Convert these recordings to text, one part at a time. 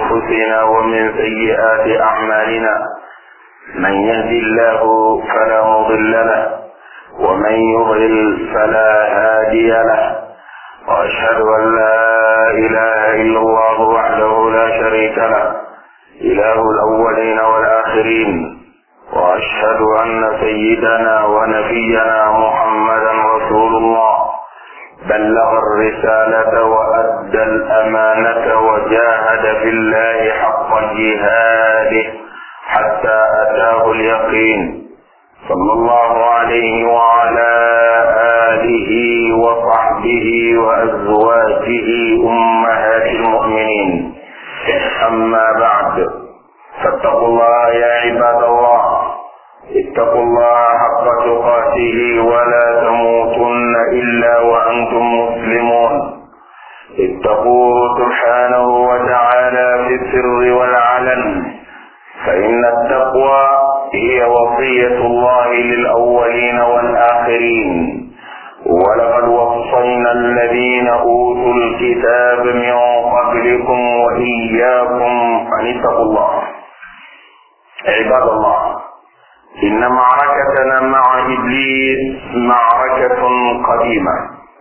أنفسنا ومن سيئات أعمالنا. من يهد الله فلا مضل له ومن يضلل فلا هادي له، وأشهد أن لا إله إلا الله وحده لا شريك له إله الأولين والآخرين، وأشهد أن سيدنا ونبينا محمدا رسول الله بلغ الرسالة وأدى الأمانة وجاهد في الله حق جهاده حتى أتاه اليقين، صلى الله عليه وعلى آله وصحبه وأزواجه أمهات المؤمنين. أما بعد، فاتقوا الله يا عباد الله، اتقوا الله حق تقاته ولا تموتن إلا وأنتم مسلمون. اتقوه سبحانه وتعالى في السر والعلن، فإن التقوى هي وصية الله للأولين والآخرين. ولقد وصينا الذين أوتوا الكتاب من قبلكم وإياكم أن اتقوا الله. عباد الله، إن معركتنا مع إبليس معركة قديمة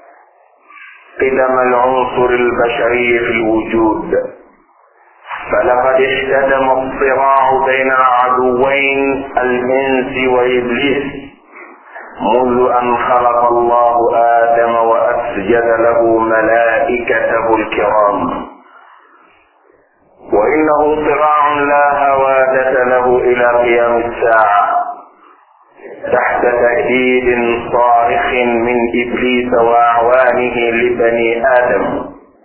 قدم العنصر البشري في الوجود، فلقد احتدم الصراع بين العدوين الإنس وإبليس منذ أن خلق الله آدم وأسجد له ملائكته الكرام، وإنه صراع لا هوادة له إلى قيام الساعة تحت تهديد صارخ من إبليس وأعوانه لبني آدم.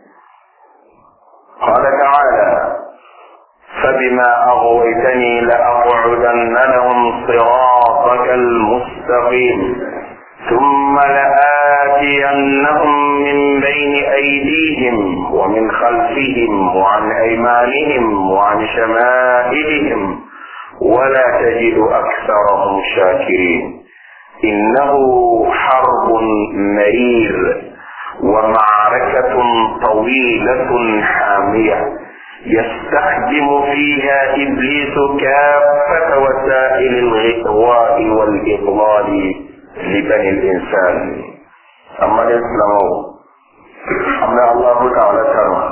قال تعالى: فبما أغويتني لأقعدن لهم صراطك المستقيم ثم لآتينهم من بين أيديهم ومن خلفهم وعن أيمانهم وعن شمائلهم ولا تجد أكثرهم شاكرين. إنه حرب مرير ومعركة طويلة حامية يستخدم فيها إبليس كافة وسائل الغواء والإضلال لبني الإنسان. أما الإسلام أما الله تعالى كرم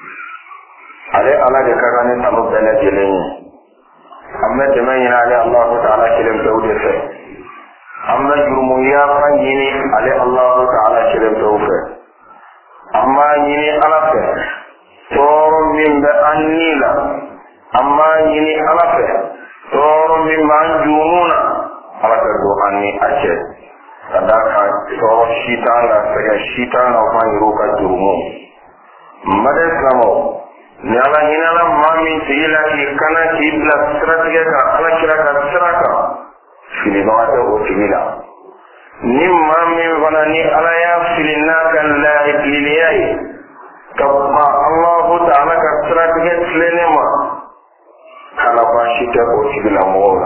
عليه ذكرني تمبنا جلين أما جمعين عليه الله تعالى كلم توجه، أما جرميا فنجيني عليه الله تعالى كلم توفى، أما يني ألفه تور من بأنيلا، أما يني ألفه تور من بأنجونونا ألفه دواني أشد kadaka toro shitana sega shitana fanyiruka jurumu made islamo nyala hinala mami tila ki kana ki bla strategia ka ala kira ka straka fili bawata o timila nim mami wana ni ala ya filina kan la ibliliyai kabba Allah ta'ala ka strategia tlenema kana ba shita o timila mola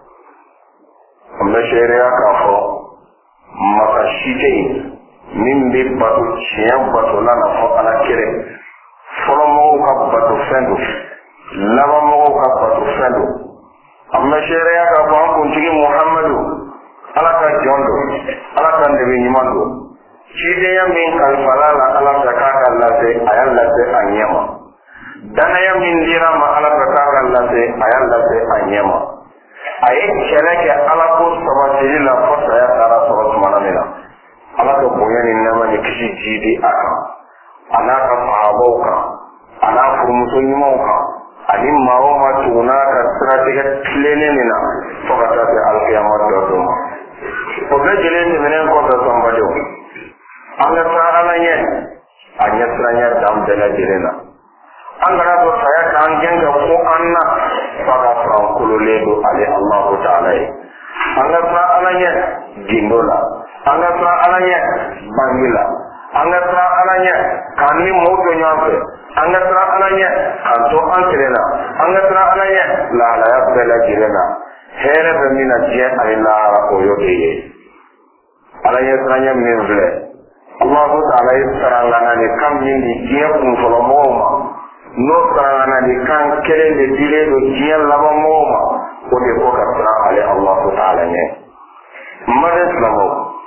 amma sheria ka fo maka shite min be bato tiɲɛ bato la na fɔ ala kɛrɛ fɔlɔmɔgɔw ka bato fɛn do labanmɔgɔw ka bato fɛn do an bɛ seereya k'a fɔ an kuntigi muhamadu ala ka jɔn do ala ka nɛbɛ ɲuman do cidenya min kalifala la ala fɛ k'a ka lase a y'a lase a ɲɛ ma danaya min dira ma ala fɛ k'a ka lase a y'a lase a ɲɛ ma a ye kɛlɛ kɛ ala ko sabatili la fɔ saya taara sɔrɔ tumana min na ala ka bonya ni nɛɛma ni kisi jiidi a kan a n'a ka sahabaw kan a n'a furumuso ɲumanw kan ani maa o maa tuguna ka siratigɛ tilennen min na fɔ ka taa se alikiyama dɔ dɔ ma. o bɛɛ lajɛlen tɛmɛnen kɔfɛ sɔnbadenw, an ka taa ala ɲɛ a ɲɛsiranya dan bɛɛ lajɛlen na. an kana to saya k'an gɛn ka ko an na f'a ka sɔrɔ an kololen don ale Alahu Ta'ala ye. an ka taa ala ɲɛ gindo la, an ka taa ala ɲɛ bangi la, an ka taa ala ɲɛ k'an ni mɔɔw to ɲɔgɔn fɛ, an ka taa ala ɲɛ k'an to an kelen na, an ka taa ala ɲɛ lahalaya bɛɛ lajɛlen na. hɛrɛ bɛ min na diɲɛ ani lahara o y'o de ye. ala ɲɛ siranya min filɛ Allahu Ta'ala ye sarangana ni kam min di diɲɛ kun fɔlɔ mɔgɔw ma no sarana di kan kere de dire do jiya laba moma ko de ko ka sara ale Allah ta'ala ne mare islamo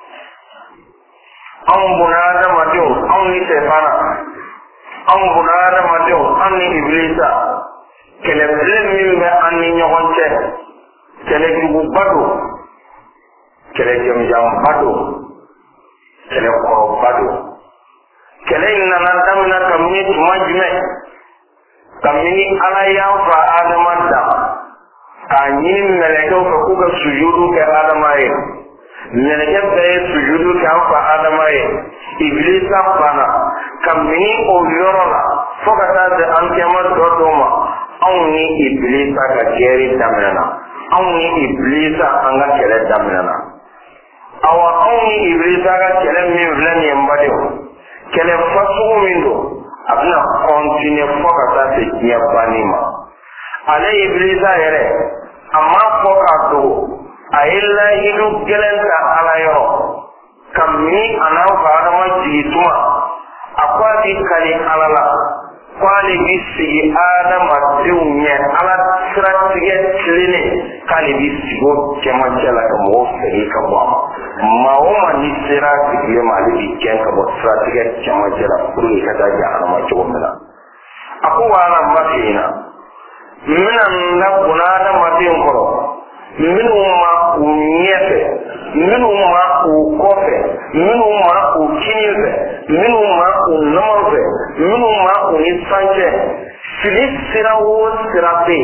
an bunada madu an ni sefana an bunada madu an ni iblisa kele belen min be an ni nyogonche kele jugu bado kele jam bado kele ko bado kele nana damna kamni majme kamni ala ya fa adama da kanyin meleke ko kuga sujudu ke adama ye meleke be sujudu ke fa adama ye iblisa bana kamni o yorona fogata de ankema dodoma awni iblisa ka keri damna awni iblisa anga kele damna awa awni iblisa ka kele min vlani mbade kele fasu mindo abna continue fogata se kiya banima ale iblisa yere amma fokato ayilla hidu gelenta alayo kamni ana farama jituma akwati kali alala kwali bisi adama dunya ala strategy clean kali bisi go kemachala kamo segi kabo maoma ni strategy mali ken kabo strategy kemachala kuri kada jahannama chomela aku wala masina minan na kunada matin koro minuma kunyefe minuma ukofe minuma ukinyefe minuma unofe minuma unisanche filisira wo sirafe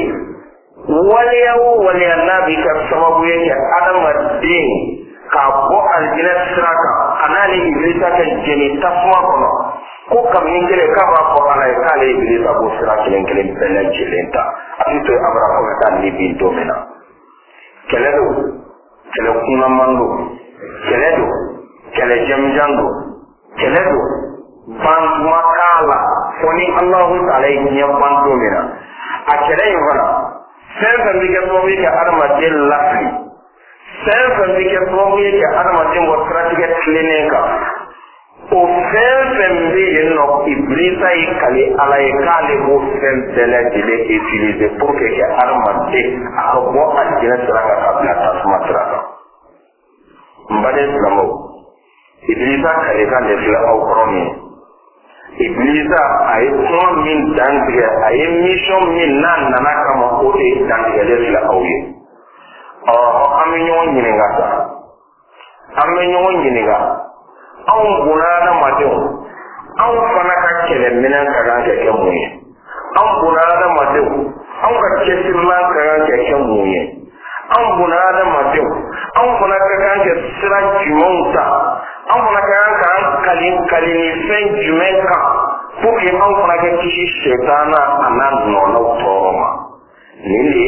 waliya nabi ka sababu yake adama din ka bo aljina siraka anani iblisa ka jeni tasma kono ko kam ngere ka ba ko ala kale iblisa bo siraka kelen benen jelenta atito abra ko ta ni bin domina keledo kele kuna mando keledo kele jamjando keledo bantuma kala foni Allah ta'ala ya bantu mina a kele yona sai kan dike probi ka arma del lafi sai kan dike probi ka arma din wa strategic clinica o sen bi no iblisa y kale ala y kale bo sen tele dile utiliser pour que arma de akabo ajina traka kabla tasma traka mbade slamo iblisa kale kan de la au kroni iblisa ay ton min dantre ay mission min nan nana kama o de dantre de la au ye amenyo nyinga ta amenyo nyinga an bunana madin an fana ka kele minan ka ga ke muye an bunana madin an ka ke sirlan ka ga ke muye an bunana madin an fana ka ga ke sira jumonta an fana ka ga kalin sen jumenka ko ke an fana ka kishi shetana anan no toroma ni le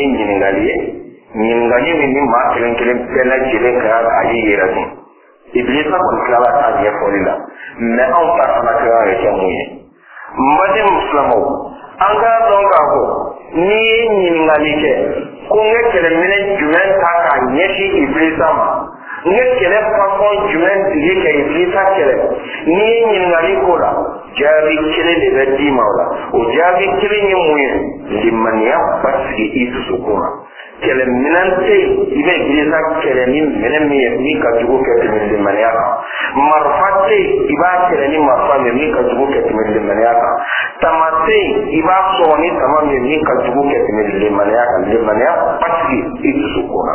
nyingali ni ma kelen pela jile ka ayi yeratin iblisa ko kala ta je folila me on ta na ka ya muye mbade muslimo an ga don ga ko ni nyingali ke ko ngekele mine jumen ta ka nyeshi iblisa ma ngekele fa ko jumen dige ke iblisa kele ni nyingali ko la jabi kele de bedi mawla o jabi kele ni muye limaniya basigi isu sukuna kele minante ibe iblisa kele ni ni ka jugo ke de maniya marfate iba kele ni marfame ni ka jugo ke de maniya tamate iba so ni tamame ni ka jugo ke de maniya basigi isu sukuna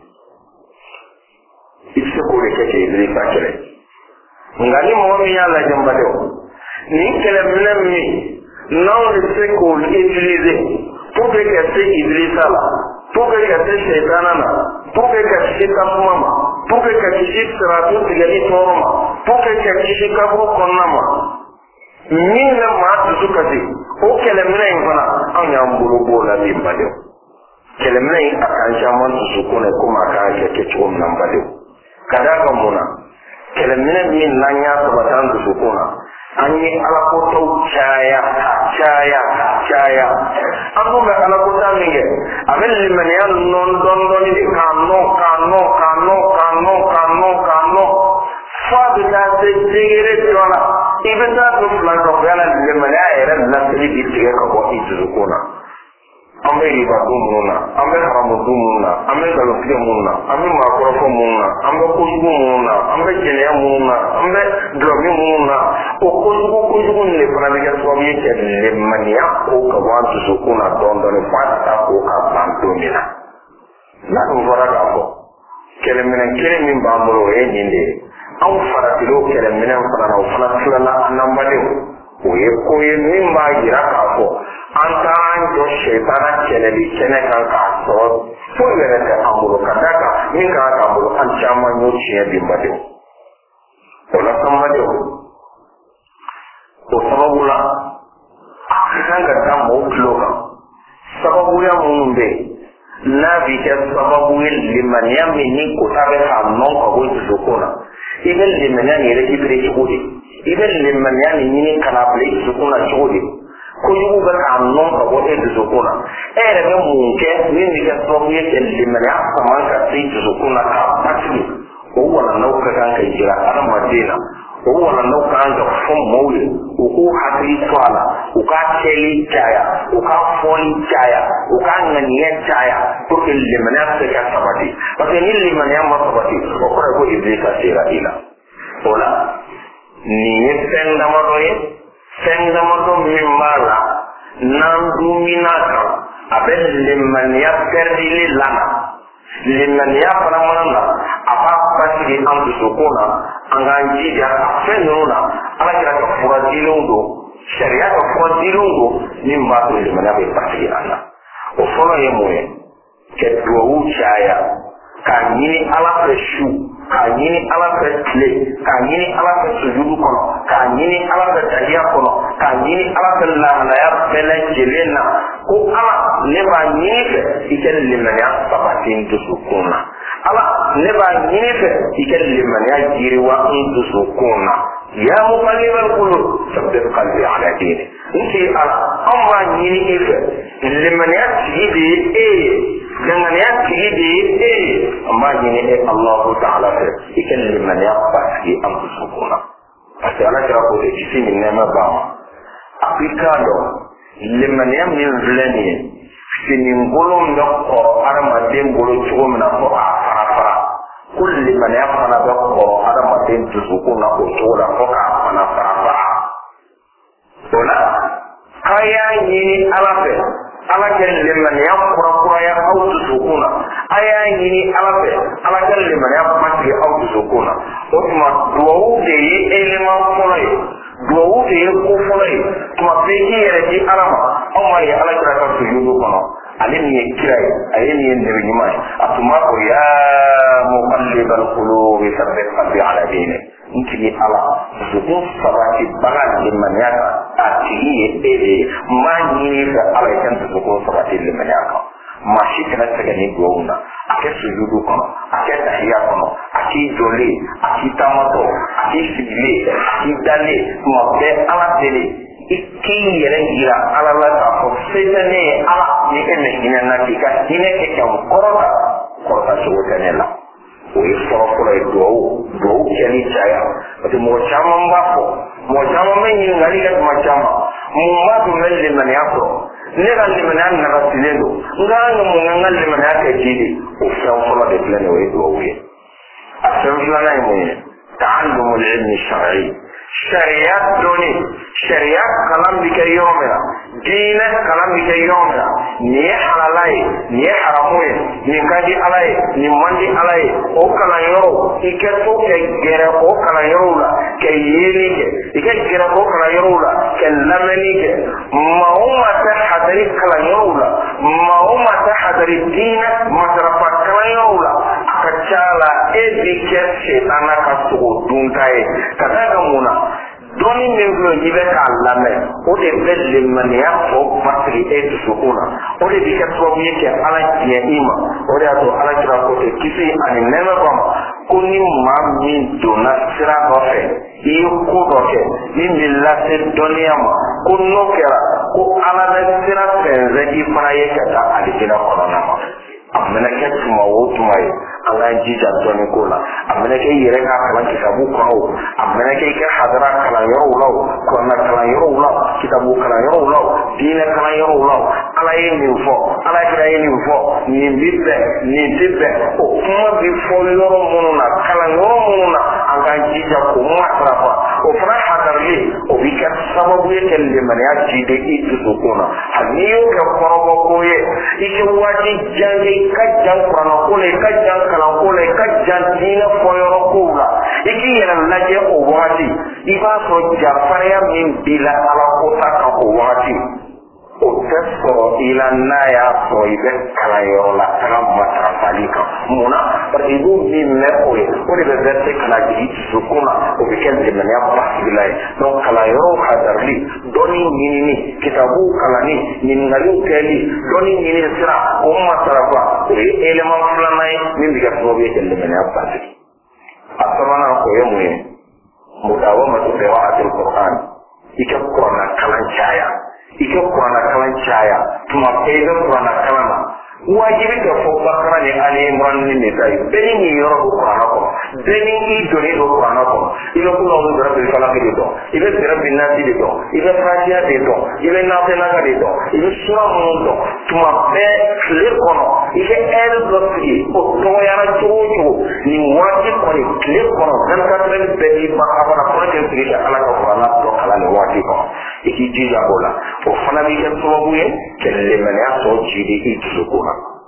isse ko le ke iblisa kele ngali mo mi ya la jambade ni kele minami non se ko utiliser pour que c'est iblisa la pour que c'est shaytanana pour que c'est kafuma pour que c'est siratu tigani toroma pour que c'est kabro konnama min na ma suka ji o kelemna in fana an ya mburu bola bi bade kelemna in akan jaman su ko ne kuma ka ke ciwon nan bade kada ka muna kelemna min nan ya sabatan su ko na an yi alakotau caya an kuma alakota minge abin limaniyan non don don di kano bita se jigere jona ibita to plan ko yana de mala era na sili bitige ko izukuna ambe riba dumuna ambe haramu dumuna ambe galokile muna ambe makorofo muna ambe kujugu muna ambe jene muna ambe drogi muna o kujugu ne fana ga so bi ke le mania ko ka wantu sukuna dondo ne fata ko ka bantumina na ko fara ga ko kelemin ba mo e nyinde aw fara tilo kelemin fara na fara tula anambale o ye ko ye min ba gira ka ko anta anjo shaytana keleli keneka ka so fo yere ka amuro kadaka min ka amuro an chama nyo chiya bimbade ola samade o sababula akanga damo kloka sababu ya mumbe na vike sababu liman yamini kutabe hamnon ko zukuna idan liman yani reki bire chudi idan liman yani ni kanable zukuna chudi ko yugo ga hamnon ko zukuna ere be munke ni ni ga sababu yake liman ya samanka sai zukuna ka patli ko wala nauka kan kai jira ana madina ko wala nauka an ga fon mawle ko hatri twala ko ka teli jaya ko ka foni jaya ko ka ngani jaya to ke liman ya se ka sabati parce que ni liman ya ma sabati ko ko iblisa sira ila ola ni senda modo min mala nan duminaka abel liman ya perdi lana liman ya paramana apa pasti am sukuna anganji ya fenuna ala kira ka furadilungo sharia ka furadilungo nimba to liman ya be pasti ana o fono yemoye ke duwu chaya kanyini ala preshu kanyini ala presle kanyini ala presujudu kono kanyini ala tajia kono kanyini ala la ya bele jelena ko ala leba nyike ikel liman ya sabatin to sukuna ala leba nyike ikel liman ya jiriwa to sukuna ya muqallibal qulub sabbit qalbi ala dini inti ala amma nyike liman ya jidi dengan ya jidi amma nyike Allah taala ikel liman ya pasti am sukuna pasti ala kira ko de sini nema ba apikado liman ya min vlani sini ngolom do ko arama dem golo chugomna ko afara kulli man yafana do ko arama dem tusukuna ko chola ko ka afana afara ona kaya ni alafe ala ken liman ya kura ya autu sukuna aya ni alafe ala ken liman ya mati autu sukuna otuma duwu de elema fonai duwu de ko fonai tuma peki yere di arama amma ya ala kira ka sujudu kono alin ye kirai ayin ye ndiri nyima atuma ko ya muqallibal qulub sabbit qalbi ala dini nti ala zubu sabati bagan liman yaka ati ebe mani ka ala kan zubu sabati liman yaka mashi kana tagani gowna ake sujudu kono ake tahiyya kono ake jole ake tamato ake sibile ake dale mo be ala tele iki yere gira ala la ta ko setane ala ni ene ina na kika ine ke kam korota chutanela o iforo ko do keni chaya ati mo chama mbafo mo chama menyi ngali ka mo chama mo ma do mele mani afro ne ga le mani na rasilendo ngano mo ngal le mani aka jidi o foro de plane o do wi asan plana mo ta'allum al-ilm al-shar'i شريعت دوني شريعت كلام بك يومنا دين كلام بك يومنا ني حلالي ني حراموي ني كادي علي ني ماندي علي او كلا يرو يكتو كغيره او كلا يرو لا كييني يكغيره او كلا يرو لا كلمني ما هو تحضر كلا يرو لا ما هو تحضر الدين ما ترفع كلا يرو لا كچالا ابيكه شيطان كسو دونتاي كذا منا doni menglo jibe ka lame o de belle mania ko patri et sukuna o de dikka to yake ala tiya ima o de to ala kira ko te kisi ani nema ko kuni mammi dona sira ko fe e ko do ke ni millate dunya ma kunno kera ko ala de sira fe zaki fara yake ta ali kira ko na ma amena ke tuma wo tuma an ga jija doni ko la amene ke yere ka kalan kitabu ko amene ke hadara kala yoro law ko na kala yoro law kitabu kala yoro law dina kala yoro law ala yeni fo ala kira yeni fo ni bibbe ni tibbe o kuma bi fo yoro mununa kala yoro mununa an ga jija ko masrafa o fara hadarli o bi ka sababu yake le mani aji de itu sukuna haniyo ka korobo ko ye ike waji jange kajjan qur'ana ko le kajjan kala ko le kajjan dina foyoro ko la iki yana laje o wati iba so jafaya min bila ala ko ta ko wati o teso ila naya so ibe kala yo la kala matra salika muna perdibu min me o de bete kala ji sukuna o be ken de manya pasilai donc kala yo hadarli doni nini kitabu kala ni ningalu kali doni nini sira o masrafa e eleman fulanai min biga so be ken de manya pasili asmana ko yemuye mudawama to qira'atul qur'an ika qur'ana kalan chaya ike kurana kalan caya tuma pega kurana kalama wajibi ka fo bakara ni ali imran ni nisai beni ni yoro ko kurana ko beni ni doni do kurana ko ilo ko no dara be kala ke do ibe dara bin nasi de do ibe fatiha de do ibe nafse na de do ibe sura mo do tuma be kle kono ike el do fi o to yara chuchu ni wati ko ni kle kono dan ka be beni ba abana ko ke tri ala ko kurana do kala ni wati ko iki jija bola o fana bi ke sababu ye kelle mane aso jidi itu ko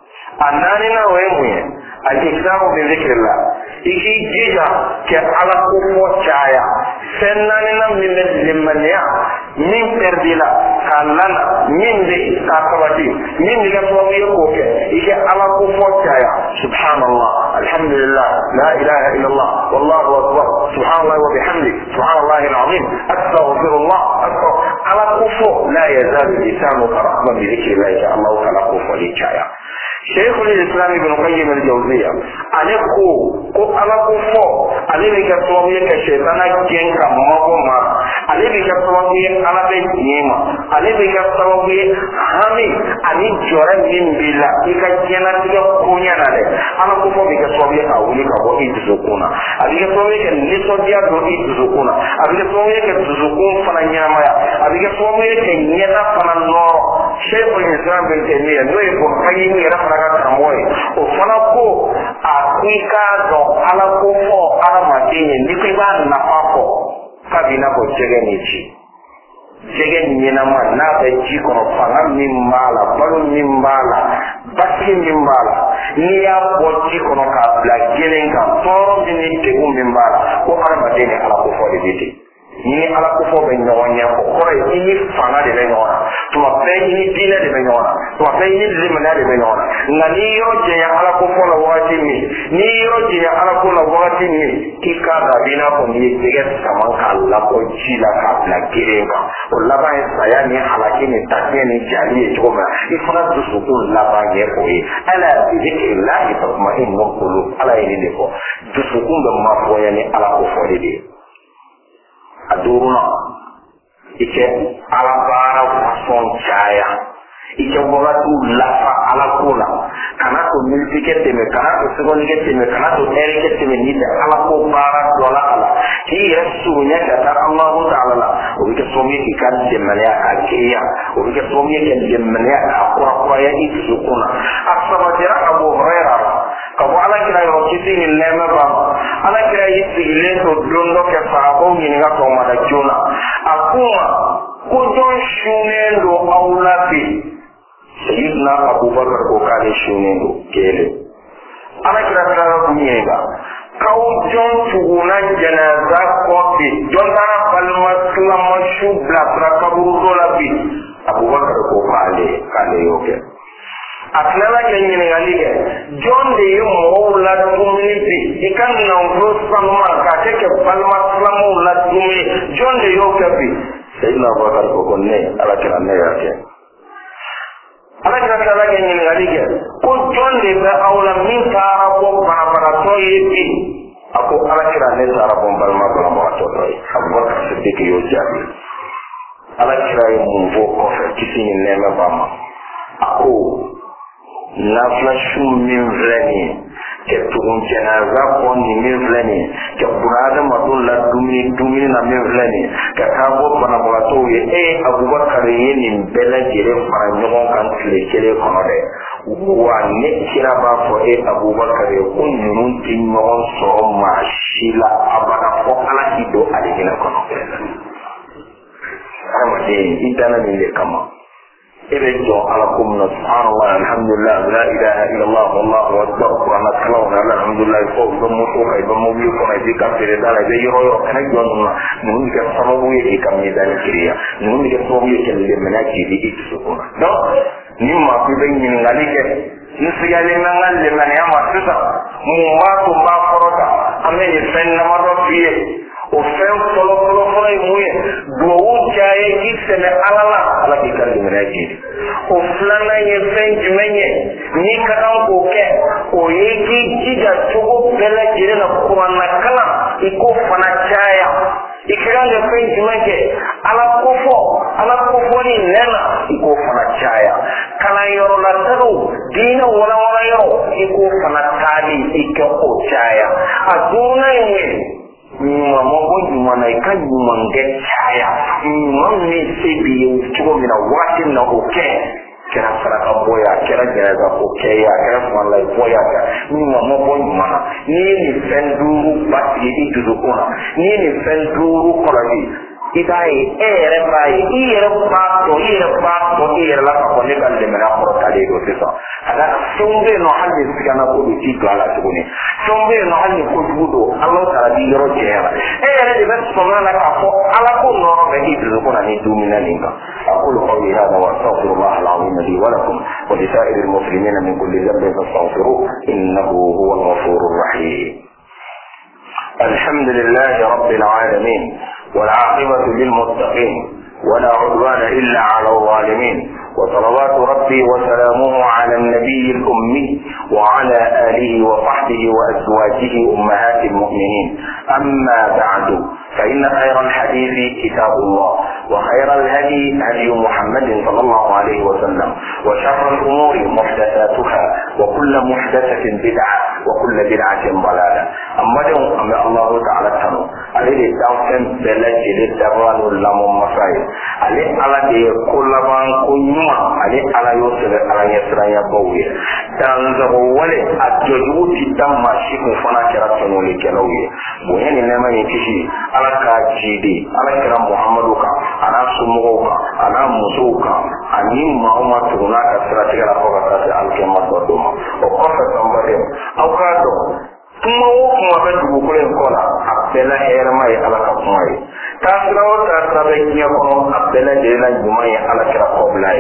anani na wemuye al-iktabu bi dhikrillah iki jija ke ala ko mo chaya senani na limaniya min perdila kalana min de akabati min de ko wiye ko ke iki ala ko mo chaya subhanallah alhamdulillah la ilaha illallah wallahu akbar subhanallah wa bihamdi subhanallah alazim astaghfirullah ala ko la yazal lisanuka rahman bi dhikrillah Allah ta'ala ko li chaya شيخ الإسلام ابن قيم الجوزية أنكو كو أنكو فو أنبي كسوامي كشيطانا جنك مغمار أنبي كسوامي أنا بجيما أنبي كسوامي همي أني جورا من بلا إكا جينا تيجا كونيا نالي أنكو فو بكسوامي أولي كبو إتزوكونا أنبي كسوامي كنسو ديا دو إتزوكونا أنبي كسوامي كتزوكون فنا نيامايا أنبي كسوامي كنينا فنا نورو شيخ الإسلام ابن تيمية نوي بقيم يرفع kamoy o fana ko akika do ala ko fo ala madini ni ba na pako kabina ko jege ni ci jege ni na ma na be ji ko fanga min mala balu min mala basi min mala ni ya ko ji ko ka bla gelen ka toro ni te ko min mala ko ala madini ala ko fo de dite ni ala ko fo be nyonya ko ko ni fanga de nyona to be ni dina de nyona to be ni limana de nyona ngani yoje ya ala ko fo la wati ni yoje ya ala ko la wati ni kika da bina ko ni tege saman ka la ko jila ka la girenga o la ba saya ni halaki ni takye ni jali e choma ifana dusu ko la ba ye ko yi ala bi zikrillah tatma'innu qulub ala ni de ko dusu ko ma fo ya ni ala ko fo de aduruna ike alabara fason chaya ike wagatu lafa alakula kana to miltikete me kana to segonigete me kana to erikete me nida alako bara dola ala ki yesu nya kata Allah Ta'ala o bike somi ki kan de mania akiya o bike somi ki de mania akura ya isukuna asaba jira Abu Hurairah kabu ala kira yo kiti ni lema ba ala kira yiti ile to dondo ke sahabo ni nga to mada jona akuma ko jon shunendo aulafi sayyidina Abubakar ko kale shunendo kele ala kira kira dunyega kaw jon tuguna janaza ko bi don dara balma tulama shubla prakaburu dola bi Abubakar ko kale yoke atlala kenye ni galige John de yumo la community ikan na ngro sama ka teke palma salamu la dumi John de yoke bi sayyidina Abubakar ko konne ala kira ne yake ala kira kala kenye ni galige ko John de ba awla min ka ko para to yi ako ala kira ne sara bon palma palma to to Abubakar siddiq yo jabi ala kira yumo ko fa kisini ne ma bama ako nafla shu min vreni ke tugun janaza ko ni min flani ke burada madun la dumini na min flani ka kabo bana bolato ye Abubakar ye ni bela jere fara nyogon kan tile kele kono de wa ne kira ba fo Abubakar ye kun nyun tin nyogon so ma shila abada ko ala hido aligina kono amade idana ni le kama ebe jo ala kumna subhanallah alhamdulillah la ilaha illallah wallahu akbar qur'ana kalawna alhamdulillah ko do mo to kay do mo wi ko ay dikam tere dala be yoro kana jonna nun ke sababu ye kam ni dal kiriya nun ke sababu ye kelle manaki di itu ko do nimma ku be ni ngalike ni sigale nangalle man ya ma tusa mu ma ko ba korota amene fenna ma do fiye o fen solo fay muye do wujaye kisene alala ala ki kalli manaki o flana ye fen jimenye ni kadan ko ke o yeki jija chugo bela jire na kuwana kala iko fana chaya ikiranga fen jimenye ala kofo ni nena iko fana chaya kana yoro la taru dina wala yoro iko fana tali iko o chaya aduna ye nyuma mongo nyuma na ikanyi mange chaya nyuma ni sebi chugo mina wati na oke kera saraka boya kera jeraga oke ya kera smala boya ka nyuma mongo nyuma ni fenduru bati idudu kona ni fenduru kolani idai ere la ko ne galle mena ko tale do sesa ala sombe no halle sigana ko do ti to ala tuguni sombe no halle ko dudo Allah taala di yoro jera ere de bet sona la ka ko ala ko no be idu ko na ni dumina ninka aqulu qawli hada wa astaghfirullah al-azim li wa lakum wa li sa'iril muslimina min kulli dhanbin fastaghfiruhu innahu huwal ghafurur rahim alhamdulillahi rabbil alamin والعاقبة للمتقين ولا عدوان إلا على الظالمين وصلوات ربي وسلامه على النبي الأمي وعلى آله وصحبه وأزواجه أمهات المؤمنين أما بعد فإن خير الحديث كتاب الله وخير الهدي هدي محمد صلى الله عليه وسلم وشر الأمور محدثاتها وكل محدثة بدعة وكل بدعة ضلالة أما الله تعالى تنو عليه الدعوة بلد الدبان اللهم مصائب عليه على دي كل بان كنيما عليه على يوسف على يسرى يبوي تنزغ ولي أجدوت دم شيخ فنا كرا تنولي كلاوي بوين إنما يكشي على كاجيدي على كرا محمدك على سموك على مسوك أنيم محمد تغناك سراتك لفوقات الكلمة والدوما وقفة تنبريم أو كادو kuma wo kuma be dugu ko en kola abela era mai ala ka kuma yi ta sirawo ta sabe kiya ko abela de la juma yi ala kira ko blai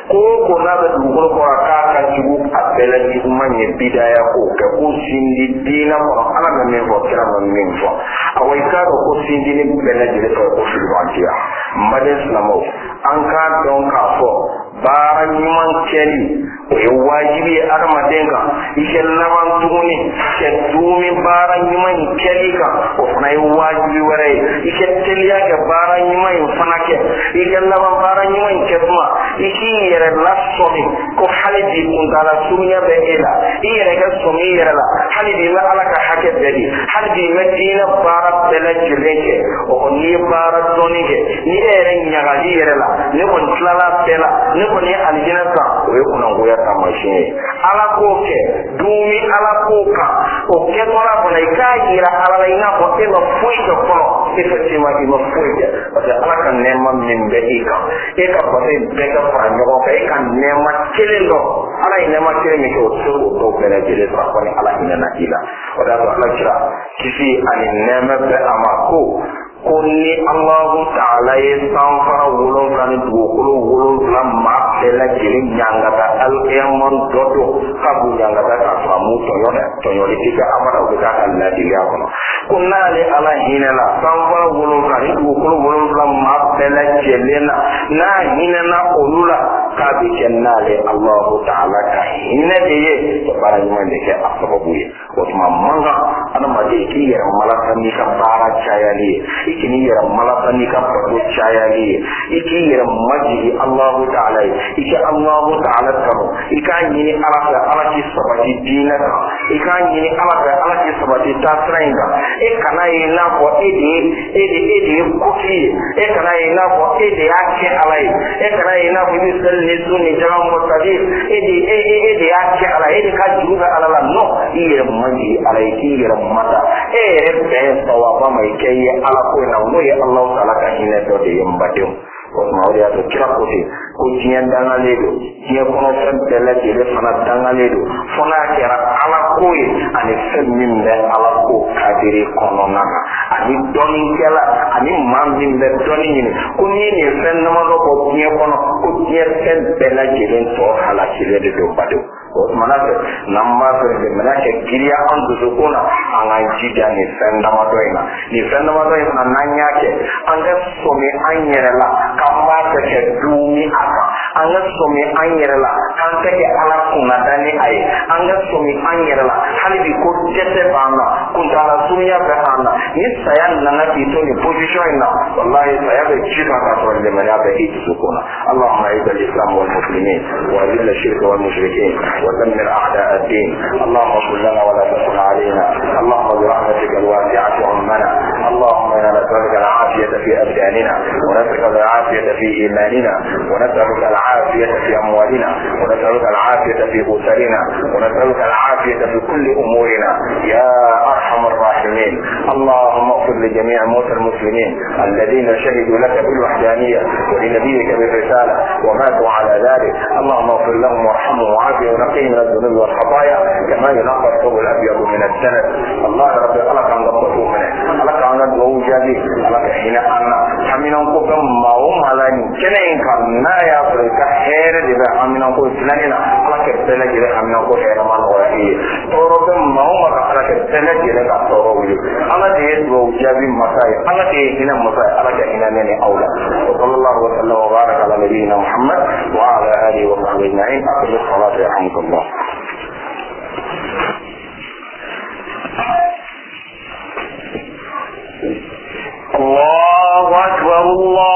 ko na be dugu ko ka ka jibu abela ni juma ni bidaya ko ka ko sindi dina ko ala na me ko kira na me ko awai ka ko sindi ni bela de ko filwantiya made islamo an ka don ka fo baran yuman keli o wajibi armadenga ishe laban tuguni ke dumi baran yuman keli ka o fana wajibi ware ishe teliya ke baran yuman fanake ishe laban baran yuman ketuma ishi yere lasomi ko halidi kundala sunya be ela yere ga somi yere la halidi la alaka hake bedi halidi medina barat bela jireke o ni barat donike ni ere nyaga yere la ne kon tlala bela ne ko ni aljina ka o ye kuna ngoya ta machine ala ko ke dumi ala ko ka o ke tola ko na ka ira ala ina ko te ba foi ko ko e fa ti ma ki ma foi ya parce ala kan ne ma min be ika e ka ba te be ka fa nyo ko e kan ne ma kelelo ala ina ma kele mi ko so ko be na jere fa ko ni ala ina na ila o da ala kira kisi ani ne ma be amako kuni Allah Ta'ala sanfara wulon kan dukulu wulon kan ma bela jiri nyangata al-qiyamon dodo kabu nyangata ka famu toyone tiga amara uga Allah diliya kono kunna le ala hinala sanfara wulon kan dukulu wulon kan ma bela jelena na hinana olula kabi kenna le Allah Ta'ala ka hinna de to barani man de ke asababuye kuma manga ana made ki yara malaka ni ka bara chayali ikini yara malaka ni ka padu chayali iki yara maji Allah Ta'ala iki Allah Ta'ala kamo ikani ala ki sabati dinaka ikani ala ki sabati tasrainga ekana ina ko ede kofi ekana ina ko ede yake alai ekana ina ko misal ni sunni jamu mutadir ede yake alai ede ka juga alala no iye mani alai ki mata be sawaba mai kai ala ko na no ya Allah Ta'ala ka ina to de yambade ko mawriya to kira ko ko jiyan dangale do jiya ko tan tele de fana dangale do fona kera ala ko ani femmin be ala ko kadiri kono na ani doni kala ani mammin be doni ni ko ni ni fen na mo ko jiya kono ko jiya fen bela jiren to hala kire de do bado ko manake namma de manake kiriya an do ko na an jida ni fen na mo doina ni fen na mo doina nanya ke anga so me anyere la kamma ta ke dumi aka anga so me anyere la kan ta ke ala kuna dani ai anga so me anyere la halibi ko jete bana kuntala sunya behana ni sayan nana ki to ni position na wallahi saya be jida ka to le mena be hit sukuna Allahumma a'izzal islam wal muslimin wa azil ash-shirk wal mushrikeen wa dammir a'da' ad-din Allahumma qul lana wa la takun alayna Allahumma bi rahmatika al-wasi'ati ummana Allahumma inna nas'aluka al-'afiyata fi abdanina wa nas'aluka al-'afiyata fi imanina wa nas'aluka al-'afiyata fi amwalina wa nas'aluka al-'afiyata fi usarina wa nas'aluka al-'afiyata fi kulli umurina ya arhamar rahimin Allahumma ighfir li jami' mawtى المسلمين الذين شهدوا لك بالوحدانية ولنبيك بالرسالة وماتوا على ذلك اللهم اغفر لهم وارحمهم وعافهم ونقهم من الذنوب والخطايا كما ينقى الثوب الابيض من الدنس الله رب لك عن ضبطه منه لك عن الدعو جدي لك حين أنا حمينا نقوم ما هم على كنين كنا يا فريق خير دبا حمينا نقوم سلانينا لك السلج دبا حمينا نقوم خير ما نقوم تورب ما هم لك السلج دبا تورب أنا دي دعو جدي مساي أنا دي هنا مساي لك هنا من أولى وصلى الله وسلم وبارك على نبينا محمد وعلى آله وصحبه أجمعين أقم الصلاة يرحمك الله الله أكبر الله